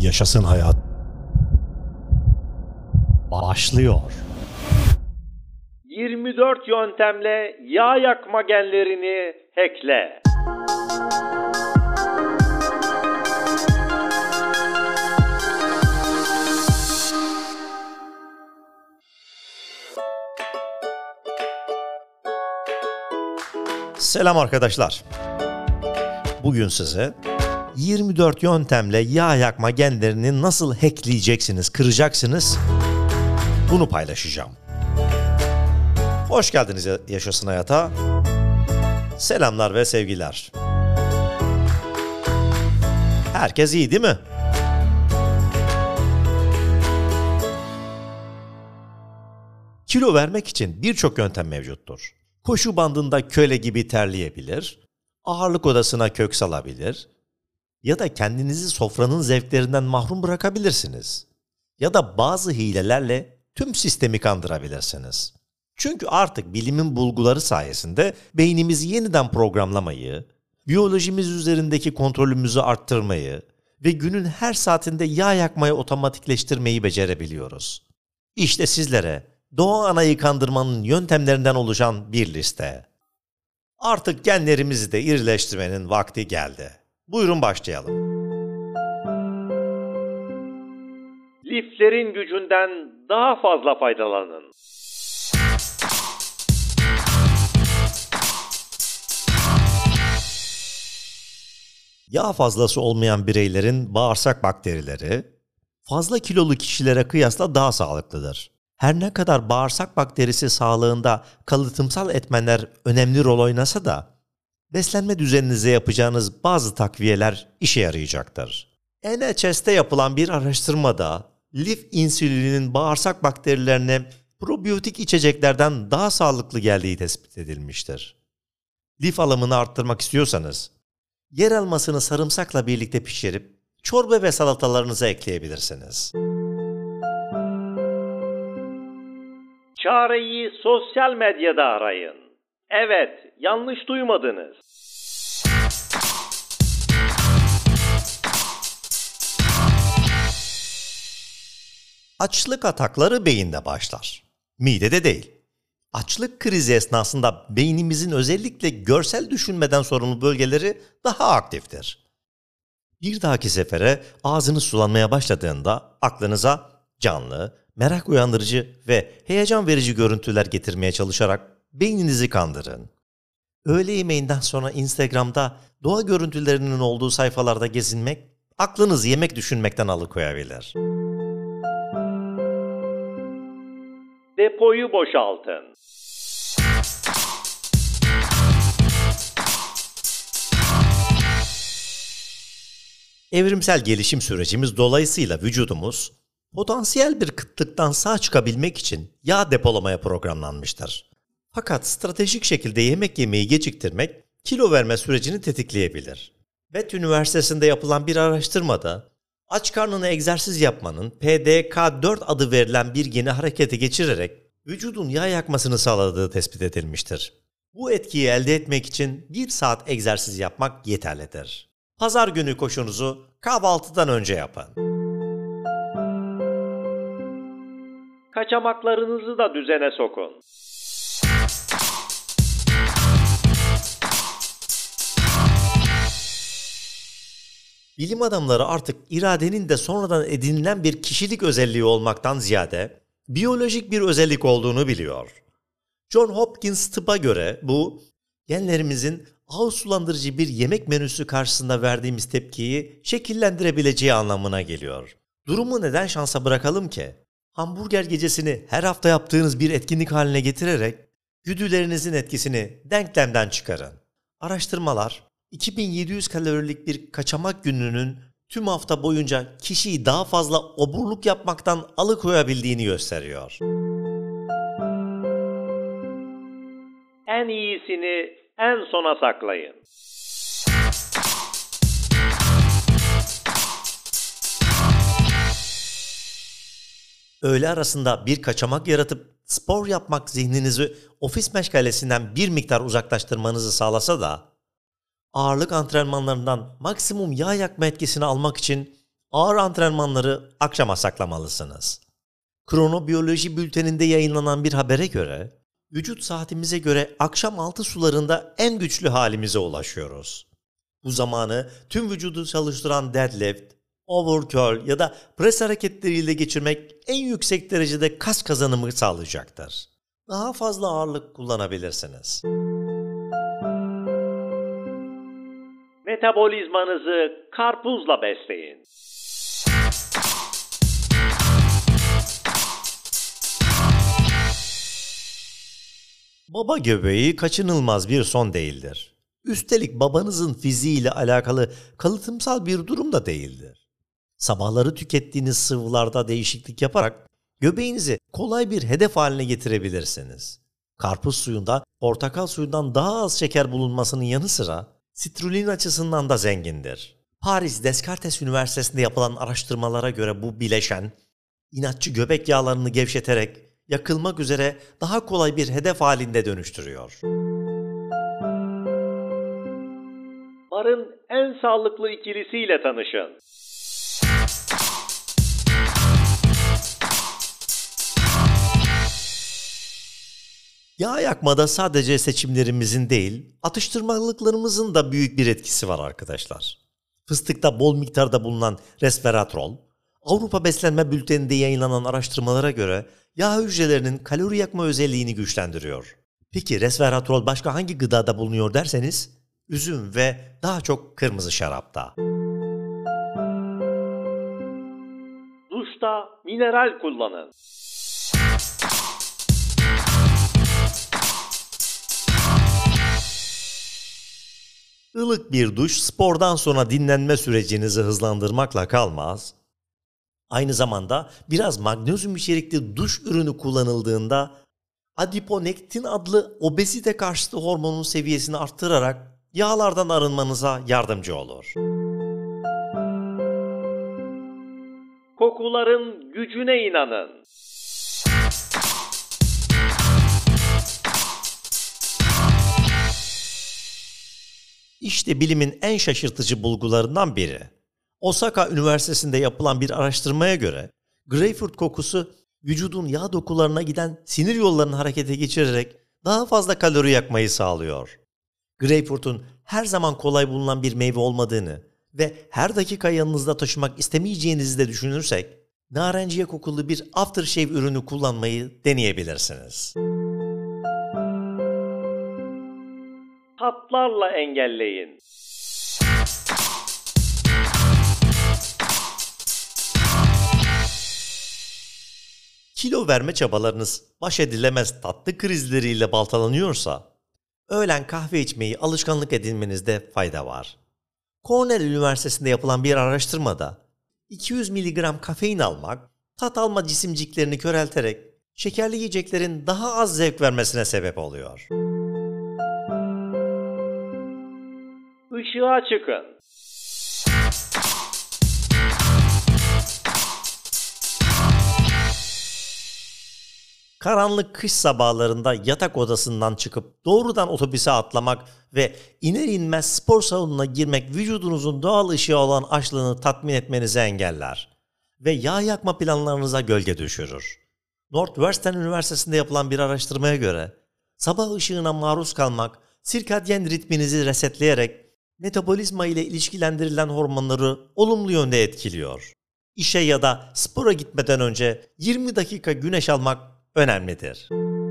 Yaşasın hayat. Başlıyor. 24 yöntemle yağ yakma genlerini hackle. Selam arkadaşlar. Bugün size 24 yöntemle yağ yakma genlerini nasıl hackleyeceksiniz, kıracaksınız bunu paylaşacağım. Hoş geldiniz Yaşasın Hayat'a. Selamlar ve sevgiler. Herkes iyi değil mi? Kilo vermek için birçok yöntem mevcuttur. Koşu bandında köle gibi terleyebilir, ağırlık odasına kök salabilir ya da kendinizi sofranın zevklerinden mahrum bırakabilirsiniz. Ya da bazı hilelerle tüm sistemi kandırabilirsiniz. Çünkü artık bilimin bulguları sayesinde beynimizi yeniden programlamayı, biyolojimiz üzerindeki kontrolümüzü arttırmayı ve günün her saatinde yağ yakmayı otomatikleştirmeyi becerebiliyoruz. İşte sizlere doğa anayı kandırmanın yöntemlerinden oluşan bir liste. Artık genlerimizi de irileştirmenin vakti geldi. Buyurun başlayalım. Liflerin gücünden daha fazla faydalanın. Yağ fazlası olmayan bireylerin bağırsak bakterileri, fazla kilolu kişilere kıyasla daha sağlıklıdır. Her ne kadar bağırsak bakterisi sağlığında kalıtımsal etmenler önemli rol oynasa da, beslenme düzeninize yapacağınız bazı takviyeler işe yarayacaktır. NHS'te yapılan bir araştırmada, lif insülinin bağırsak bakterilerine probiyotik içeceklerden daha sağlıklı geldiği tespit edilmiştir. Lif alımını arttırmak istiyorsanız, yer elmasını sarımsakla birlikte pişirip çorba ve salatalarınıza ekleyebilirsiniz. Çareyi sosyal medyada arayın. Evet, yanlış duymadınız. Açlık atakları beyinde başlar. Midede değil. Açlık krizi esnasında beynimizin özellikle görsel düşünmeden sorumlu bölgeleri daha aktiftir. Bir dahaki sefere ağzınız sulanmaya başladığında aklınıza canlı, merak uyandırıcı ve heyecan verici görüntüler getirmeye çalışarak beyninizi kandırın. Öğle yemeğinden sonra Instagram'da doğa görüntülerinin olduğu sayfalarda gezinmek, aklınızı yemek düşünmekten alıkoyabilir. Depoyu boşaltın. Evrimsel gelişim sürecimiz dolayısıyla vücudumuz, potansiyel bir kıtlıktan sağ çıkabilmek için yağ depolamaya programlanmıştır. Fakat stratejik şekilde yemek yemeyi geciktirmek, kilo verme sürecini tetikleyebilir. Beth Üniversitesi'nde yapılan bir araştırmada, aç karnına egzersiz yapmanın PDK4 adı verilen bir geni harekete geçirerek vücudun yağ yakmasını sağladığı tespit edilmiştir. Bu etkiyi elde etmek için 1 saat egzersiz yapmak yeterlidir. Pazar günü koşunuzu kahvaltıdan önce yapın. Kaçamaklarınızı da düzene sokun. Bilim adamları artık iradenin de sonradan edinilen bir kişilik özelliği olmaktan ziyade biyolojik bir özellik olduğunu biliyor. John Hopkins tıbba göre bu, genlerimizin ağız sulandırıcı bir yemek menüsü karşısında verdiğimiz tepkiyi şekillendirebileceği anlamına geliyor. Durumu neden şansa bırakalım ki? Hamburger gecesini her hafta yaptığınız bir etkinlik haline getirerek güdülerinizin etkisini denklemden çıkarın. Araştırmalar, 2700 kalorilik bir kaçamak gününün tüm hafta boyunca kişiyi daha fazla oburluk yapmaktan alıkoyabildiğini gösteriyor. En iyisini en sona saklayın. Öğle arasında bir kaçamak yaratıp spor yapmak zihninizi ofis meşgalesinden bir miktar uzaklaştırmanızı sağlasa da, ağırlık antrenmanlarından maksimum yağ yakma etkisini almak için Ağır antrenmanları akşama saklamalısınız. Kronobiyoloji bülteninde yayınlanan bir habere göre, vücut saatimize göre akşam 6 sularında en güçlü halimize ulaşıyoruz. Bu zamanı tüm vücudu çalıştıran deadlift, overcurl ya da pres hareketleriyle geçirmek en yüksek derecede kas kazanımı sağlayacaktır. Daha fazla ağırlık kullanabilirsiniz. Metabolizmanızı karpuzla besleyin. Baba göbeği kaçınılmaz bir son değildir. Üstelik babanızın fiziğiyle alakalı kalıtımsal bir durum da değildir. Sabahları tükettiğiniz sıvılarda değişiklik yaparak göbeğinizi kolay bir hedef haline getirebilirsiniz. Karpuz suyunda portakal suyundan daha az şeker bulunmasının yanı sıra sitrulin açısından da zengindir. Paris Descartes Üniversitesi'nde yapılan araştırmalara göre bu bileşen, inatçı göbek yağlarını gevşeterek yakılmak üzere daha kolay bir hedef halinde dönüştürüyor. Barın en sağlıklı ikilisiyle tanışın. Yağ yakmada sadece seçimlerimizin değil, atıştırmalıklarımızın da büyük bir etkisi var arkadaşlar. Fıstıkta bol miktarda bulunan resveratrol, Avrupa Beslenme Bülteni'nde yayınlanan araştırmalara göre yağ hücrelerinin kalori yakma özelliğini güçlendiriyor. Peki resveratrol başka hangi gıdada bulunuyor derseniz, üzüm ve daha çok kırmızı şarapta. Duşta mineral kullanın. Ilık bir duş spordan sonra dinlenme sürecinizi hızlandırmakla kalmaz. Aynı zamanda biraz magnezyum içerikli duş ürünü kullanıldığında adiponektin adlı obezite karşıtı hormonun seviyesini arttırarak yağlardan arınmanıza yardımcı olur. Kokuların gücüne inanın. İşte bilimin en şaşırtıcı bulgularından biri. Osaka Üniversitesi'nde yapılan bir araştırmaya göre greyfurt kokusu vücudun yağ dokularına giden sinir yollarını harekete geçirerek daha fazla kalori yakmayı sağlıyor. Greyfurt'un her zaman kolay bulunan bir meyve olmadığını ve her dakika yanınızda taşımak istemeyeceğinizi de düşünürsek, narenciye kokulu bir aftershave ürünü kullanmayı deneyebilirsiniz. Tatlarla engelleyin. Kilo verme çabalarınız baş edilemez tatlı krizleriyle baltalanıyorsa, öğlen kahve içmeyi alışkanlık edinmenizde fayda var. Cornell Üniversitesi'nde yapılan bir araştırmada 200 mg kafein almak, tat alma cisimciklerini körelterek şekerli yiyeceklerin daha az zevk vermesine sebep oluyor. Işığa çıkın. Karanlık kış sabahlarında yatak odasından çıkıp doğrudan otobüse atlamak ve iner inmez spor salonuna girmek vücudunuzun doğal ışığa olan açlığını tatmin etmenizi engeller ve yağ yakma planlarınıza gölge düşürür. Northwestern Üniversitesi'nde yapılan bir araştırmaya göre sabah ışığına maruz kalmak sirkadyen ritminizi resetleyerek metabolizma ile ilişkilendirilen hormonları olumlu yönde etkiliyor. İşe ya da spora gitmeden önce 20 dakika güneş almak önemlidir.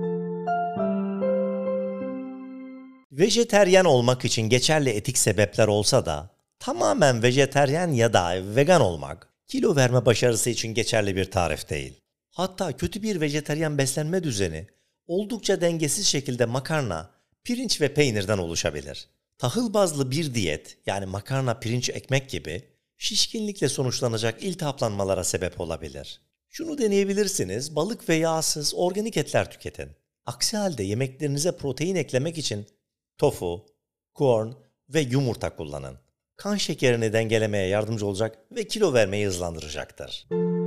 Vejeteryan olmak için geçerli etik sebepler olsa da tamamen vejeteryan ya da vegan olmak kilo verme başarısı için geçerli bir tarif değil. Hatta kötü bir vejeteryan beslenme düzeni oldukça dengesiz şekilde makarna, pirinç ve peynirden oluşabilir. Tahıl bazlı bir diyet, yani makarna, pirinç, ekmek gibi şişkinlikle sonuçlanacak iltihaplanmalara sebep olabilir. Şunu deneyebilirsiniz, balık ve yağsız organik etler tüketin. Aksi halde yemeklerinize protein eklemek için tofu, corn ve yumurta kullanın. Kan şekerini dengelemeye yardımcı olacak ve kilo vermeyi hızlandıracaktır.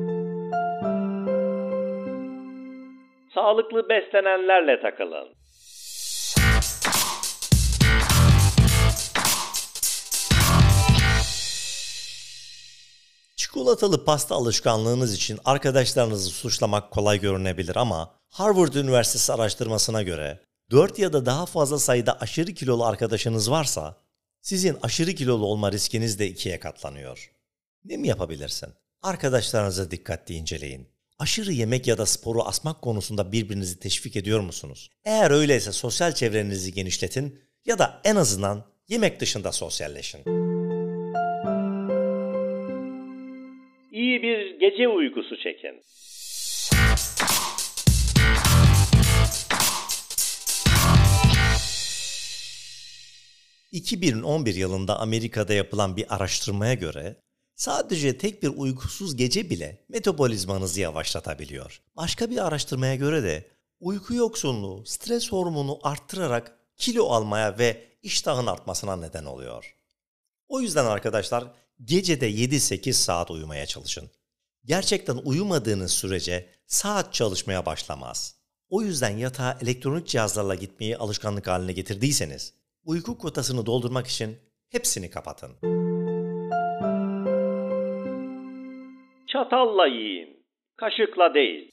Sağlıklı beslenenlerle takılın. Çikolatalı pasta alışkanlığınız için arkadaşlarınızı suçlamak kolay görünebilir ama Harvard Üniversitesi araştırmasına göre 4 ya da daha fazla sayıda aşırı kilolu arkadaşınız varsa sizin aşırı kilolu olma riskiniz de 2'ye katlanıyor. Ne mi yapabilirsin? Arkadaşlarınızı dikkatli inceleyin. Aşırı yemek ya da sporu asmak konusunda birbirinizi teşvik ediyor musunuz? Eğer öyleyse sosyal çevrenizi genişletin ya da en azından yemek dışında sosyalleşin. İyi bir gece uykusu çekin. ...2011 yılında Amerika'da yapılan bir araştırmaya göre sadece tek bir uykusuz gece bile metabolizmanızı yavaşlatabiliyor. Başka bir araştırmaya göre de uyku yoksunluğu stres hormonu arttırarak kilo almaya ve iştahın artmasına neden oluyor. O yüzden arkadaşlar gecede 7-8 saat uyumaya çalışın. Gerçekten uyumadığınız sürece saat çalışmaya başlamaz. O yüzden yatağa elektronik cihazlarla gitmeyi alışkanlık haline getirdiyseniz uyku kotasını doldurmak için hepsini kapatın. Çatalla yiyin, kaşıkla değil.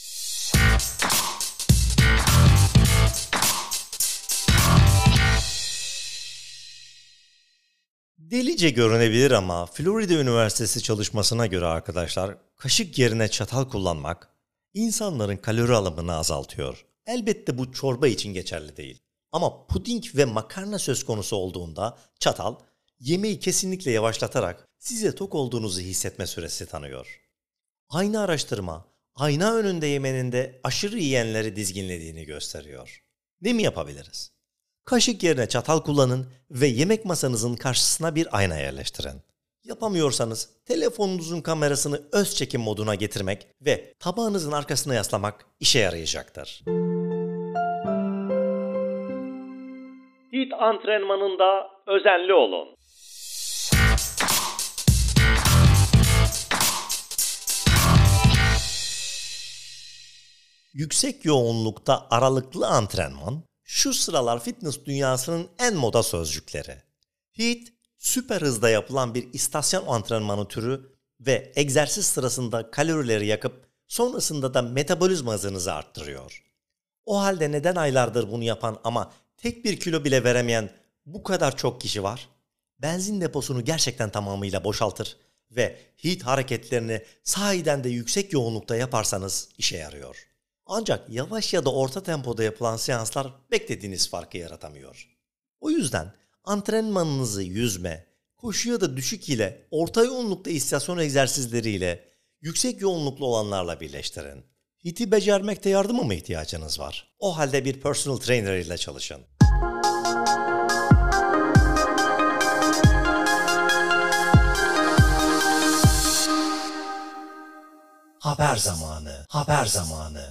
Delice görünebilir ama Florida Üniversitesi çalışmasına göre arkadaşlar kaşık yerine çatal kullanmak insanların kalori alımını azaltıyor. Elbette bu çorba için geçerli değil. Ama puding ve makarna söz konusu olduğunda çatal yemeği kesinlikle yavaşlatarak size tok olduğunuzu hissetme süresi tanıyor. Aynı araştırma ayna önünde yemenin de aşırı yiyenleri dizginlediğini gösteriyor. Ne mi yapabiliriz? Kaşık yerine çatal kullanın ve yemek masanızın karşısına bir ayna yerleştirin. Yapamıyorsanız telefonunuzun kamerasını öz çekim moduna getirmek ve tabağınızın arkasına yaslamak işe yarayacaktır. HIIT antrenmanında özenli olun. Yüksek yoğunlukta aralıklı antrenman, şu sıralar fitness dünyasının en moda sözcükleri. HIIT, süper hızda yapılan bir istasyon antrenmanı türü ve egzersiz sırasında kalorileri yakıp sonrasında da metabolizma hızınızı arttırıyor. O halde neden aylardır bunu yapan ama tek bir kilo bile veremeyen bu kadar çok kişi var? Benzin deposunu gerçekten tamamıyla boşaltır ve HIIT hareketlerini sahiden de yüksek yoğunlukta yaparsanız işe yarıyor. Ancak yavaş ya da orta tempoda yapılan seanslar beklediğiniz farkı yaratamıyor. O yüzden antrenmanınızı yüzme, koşu ya da düşük ile orta yoğunlukta istasyon egzersizleriyle yüksek yoğunluklu olanlarla birleştirin. HIIT'i becermekte yardıma mı ihtiyacınız var? O halde bir personal trainer ile çalışın. Haber zamanı, haber zamanı.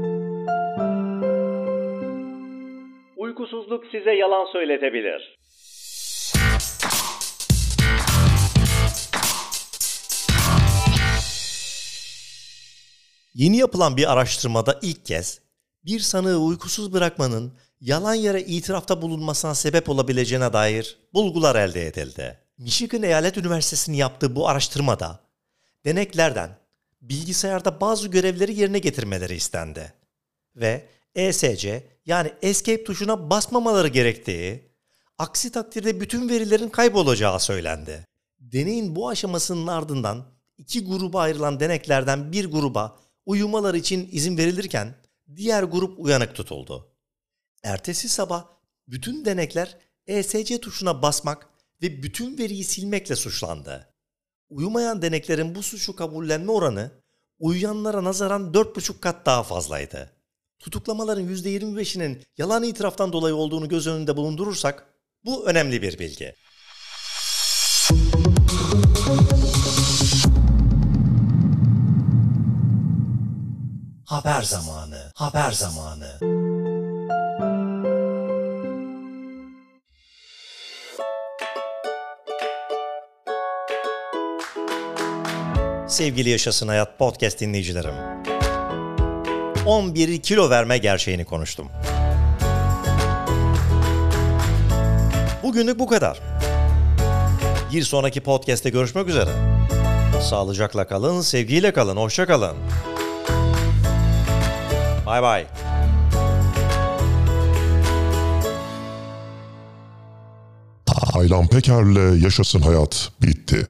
Uykusuzluk size yalan söyletebilir. Yeni yapılan bir araştırmada ilk kez bir sanığı uykusuz bırakmanın yalan yere itirafta bulunmasına sebep olabileceğine dair bulgular elde edildi. Michigan Eyalet Üniversitesi'nin yaptığı bu araştırmada deneklerden bilgisayarda bazı görevleri yerine getirmeleri istendi ve ESC yani Escape tuşuna basmamaları gerektiği, aksi takdirde bütün verilerin kaybolacağı söylendi. Deneyin bu aşamasının ardından 2 gruba ayrılan deneklerden bir gruba uyumaları için izin verilirken diğer grup uyanık tutuldu. Ertesi sabah bütün denekler ESC tuşuna basmak ve bütün veriyi silmekle suçlandı. Uyumayan deneklerin bu suçu kabullenme oranı uyuyanlara nazaran 4,5 kat daha fazlaydı. Tutuklamaların %25'inin yalan itiraftan dolayı olduğunu göz önünde bulundurursak bu önemli bir bilgi. Haber zamanı, haber zamanı. Sevgili Yaşasın Hayat Podcast dinleyicilerim. 11 kilo verme gerçeğini konuştum. Bugünlük bu kadar. Bir sonraki podcast'te görüşmek üzere. Sağlıcakla kalın, sevgiyle kalın, hoşça kalın. Bay bay. Aylan Peker'le Yaşasın Hayat bitti.